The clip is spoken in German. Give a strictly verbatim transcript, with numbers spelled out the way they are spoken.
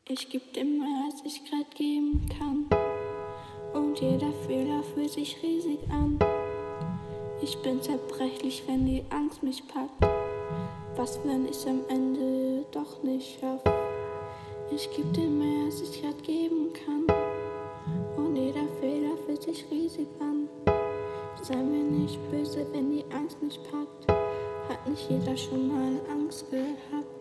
Ich geb dir mehr, als ich grad geben kann. Und jeder Fehler fühlt sich riesig an. Ich bin zerbrechlich, wenn die Angst mich packt. Was, wenn ich's am Ende doch nicht schaff? Ich geb dir mehr, als ich grad geben kann. Und jeder Fehler fühlt sich riesig an. Sei mir nicht böse, wenn die Angst mich packt. Hat nicht jeder schon mal Angst gehabt?